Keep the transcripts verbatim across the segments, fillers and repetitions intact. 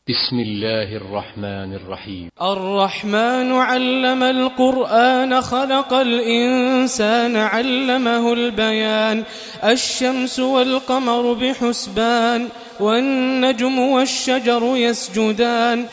بسم الله الرحمن الرحيم. الرحمن علم القرآن خلق الإنسان علمه البيان. الشمس والقمر بحسبان والنجم والشجر يسجدان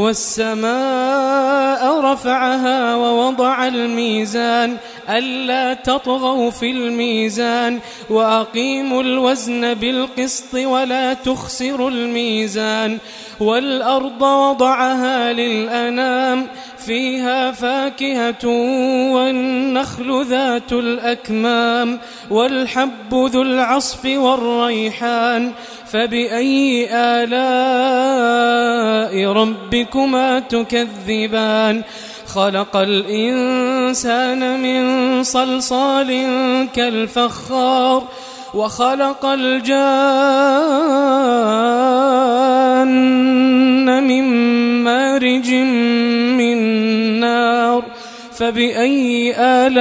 والسماء رفعها ووضع الميزان ألا تطغوا في الميزان وأقيموا الوزن بالقسط ولا تخسروا الميزان والأرض وضعها للأنام فيها فاكهة والنخل ذات الأكمام والحب ذو العصف والريحان فبأي آلاء ربكما تكذبان. خلق الإنسان من صلصال كالفخار وخلق الجان من مارج من نار فبأي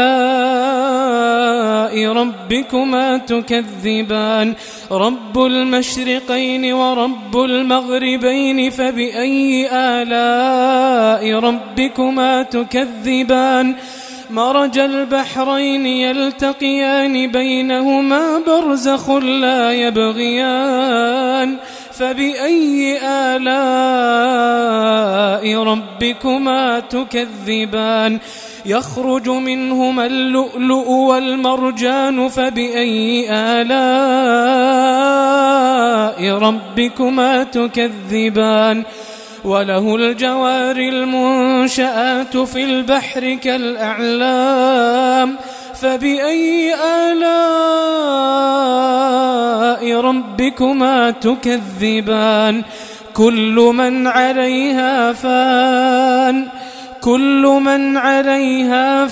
آلاء ربكما تكذبان. رب المشرقين ورب المغربين فبأي آلاء ربكما تكذبان. مرج البحرين يلتقيان بينهما برزخ لا يبغيان فبأي آلاء ربكما تكذبان. يخرج منهما اللؤلؤ والمرجان فبأي آلاء ربكما تكذبان. وله الجوار المنشآت في البحر كالأعلام فبأي آلاء ربكما تكذبان. كل من عليها فان كل من عليها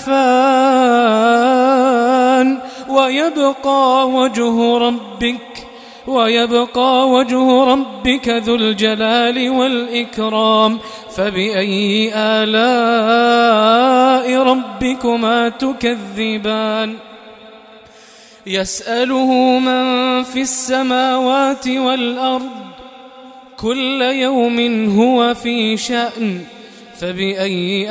فان ويبقى وجه ربك ويبقى وجه ربك ذو الجلال والإكرام فبأي آلاء ربكما تكذبان. يسأله من في السماوات والأرض كل يوم هو في شأن فبأي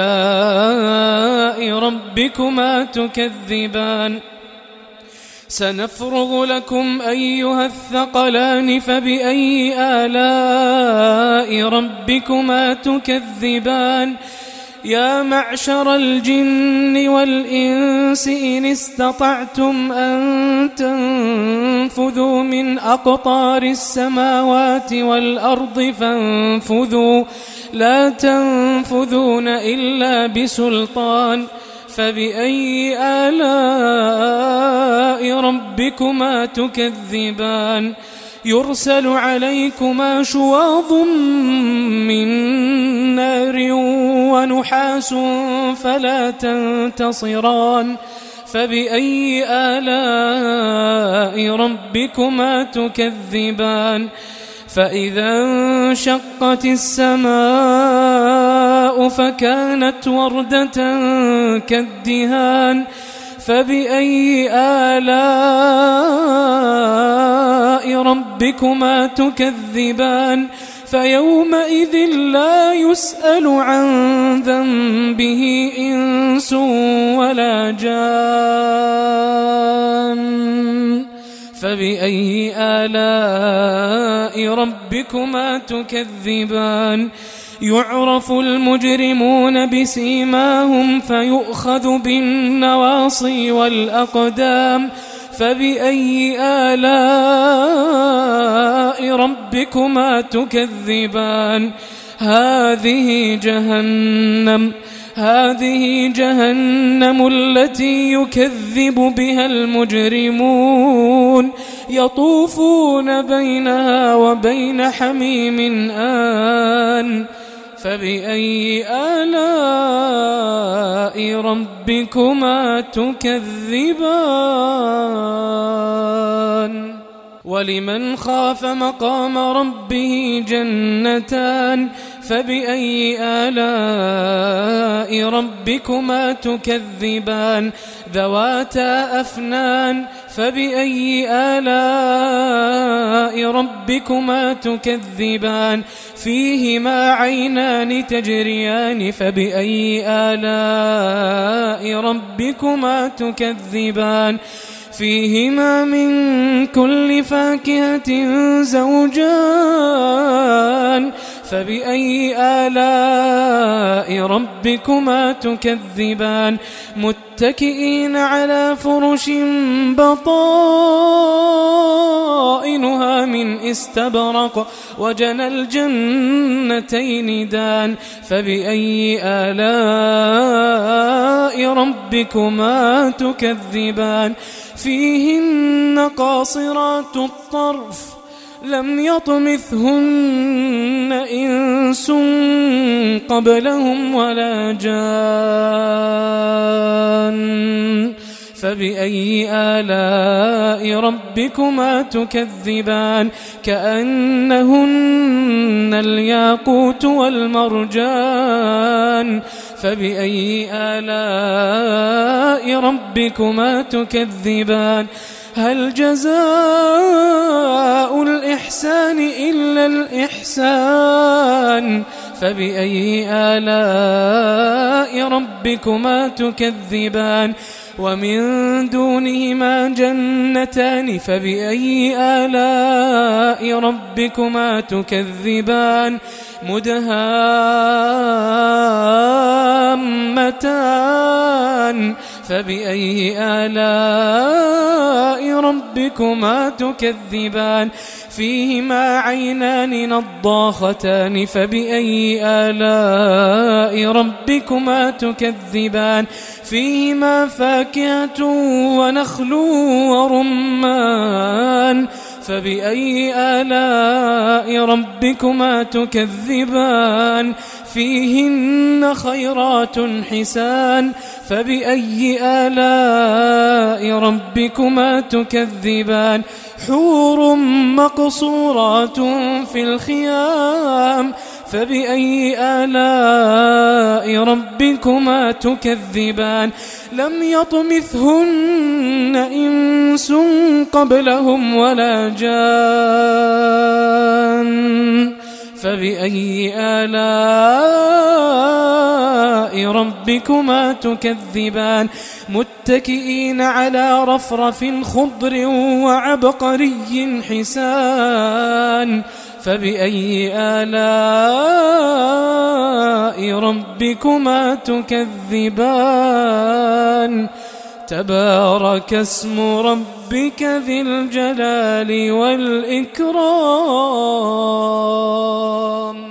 آلاء ربكما تكذبان. سنفرغ لكم أيها الثقلان فبأي آلاء ربكما تكذبان. يا معشر الجن والإنس إن استطعتم أن تنفذوا من أقطار السماوات والأرض فانفذوا لا تنفذون إلا بسلطان فبأي آلاء ربكما تكذبان. يرسل عليكما شواظ من نار ونحاس فلا تنتصران فبأي آلاء ربكما تكذبان. فإذا انشقت السماء فكانت وردة كالدهان فبأي آلاء ربكما تكذبان. فيومئذ لا يسأل عن ذنبه إنس ولا جان فبأي آلاء ربكما تكذبان. يعرف المجرمون بسيماهم فيؤخذ بالنواصي والأقدام فبأي آلاء ربكما تكذبان. هذه جهنم هذه جهنم التي يكذب بها المجرمون يطوفون بينها وبين حميم آن فبأي آلاء ربكما تكذبان. ولمن خاف مقام ربه جنتان فبأي آلاء ربكما تكذبان ذواتا أفنان فبأي آلاء ربكما تكذبان فيهما عينان تجريان فبأي آلاء ربكما تكذبان فيهما من كل فاكهة زوجان فبأي آلاء ربكما تكذبان متكئين على فرش بطائنها من استبرق وجنى الجنتين دان فبأي آلاء ربكما تكذبان فيهن قاصرات الطرف لم يطمثهن إنس قبلهم ولا جان فبأي آلاء ربكما تكذبان كأنهن الياقوت والمرجان فبأي آلاء ربكما تكذبان هل جزاء الإحسان إلا الإحسان فبأي آلاء ربكما تكذبان ومن دونهما جنتان فبأي آلاء ربكما تكذبان مدهامتان فبأي آلاء ربكما تكذبان فيهما عينان نضاختان فبأي آلاء ربكما تكذبان فيهما فاكهة ونخل ورمان فبأي آلاء ربكما تكذبان فيهن خيرات حسان فبأي آلاء ربكما تكذبان حور مقصورات في الخيام فبأي آلاء ربكما تكذبان لم يطمثهن إنس قبلهم ولا جان فبأي آلاء ربكما تكذبان متكئين على رفرف خضر وعبقري حسان فبأي آلاء ربكما تكذبان تبارك اسم ربك ذي الجلال والإكرام.